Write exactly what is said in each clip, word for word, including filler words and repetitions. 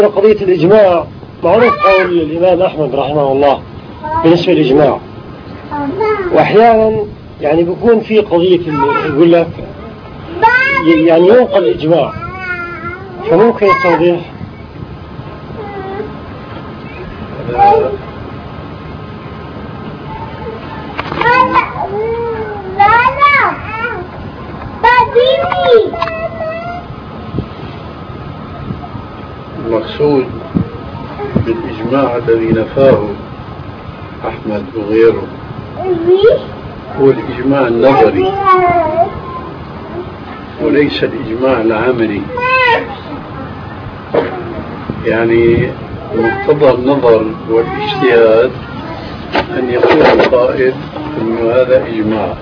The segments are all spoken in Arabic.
قضية الإجماع معروف قول الإمام أحمد رحمه الله بالنسبة للإجماع، وأحيانا يعني بيكون في قضية يقول لك يعني ينقل الإجماع، فممكن التوضيح. المقصود بالإجماع الذي نفاه أحمد وغيره هو الإجماع النظري وليس الإجماع العملي. يعني مقتضى النظر والاجتهاد أن يقول القائل أن هذا إجماع،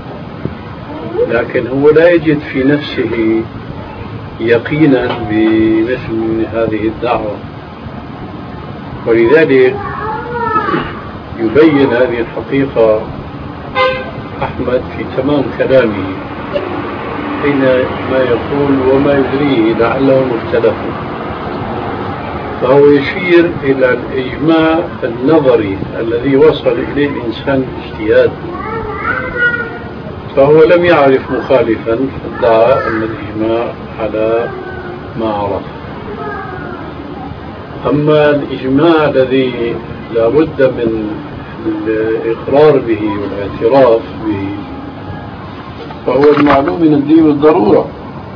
لكن هو لا يجد في نفسه يقينا بمثل هذه الدعوة، ولذلك يبين هذه الحقيقة أحمد في تمام كلامه حينما يقول وما يدريه لعلهم اختلفوا، فهو يشير إلى الإجماع النظري الذي وصل إليه الإنسان باجتهاد، فهو لم يعرف مخالفا فادعى أن الإجماع على ما عرف. أما الإجماع الذي لا بد من الإقرار به والاعتراف به فهو المعلوم من الدين بالضرورة،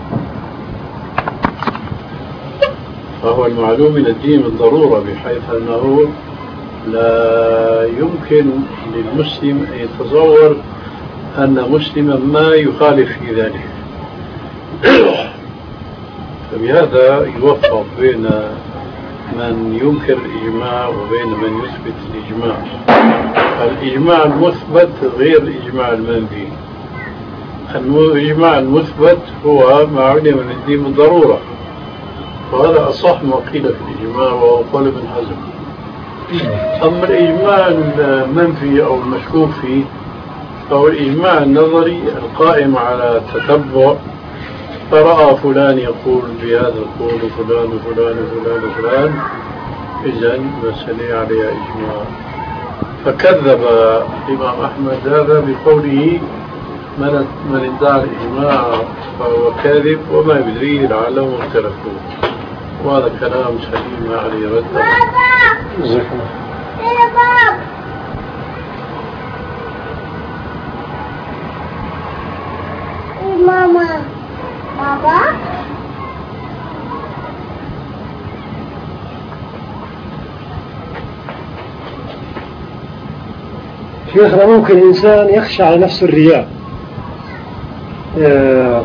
فهو المعلوم من الدين بالضرورة بحيث أنه لا يمكن للمسلم أن يتصور أن مسلما ما يخالف في ذلك. فبهذا يوفق بين من ينكر الإجماع وبين من يثبت الإجماع. الإجماع المثبت غير الإجماع المنفي. الإجماع المثبت هو ما علم من الدين بالضرورة، وهذا أصح ما قيل في الإجماع وهو قول ابن حزم. أما الإجماع المنفي أو المشكوك فيه فهو الإجماع النظري القائم على تتبع، فرأى فلان يقول بهذا القول وفلان وفلان وفلان وفلان، إذن مسألة عليها إجماع. فكذب الإمام أحمد هذا بقوله من من ادعى الإجماع فهو كاذب وما يدريه لعلهم اختلفوا، وهذا كلام سليم ما عليه رد. ماما بابا شيخنا، ممكن الإنسان يخشى على نفسه الرياء، آه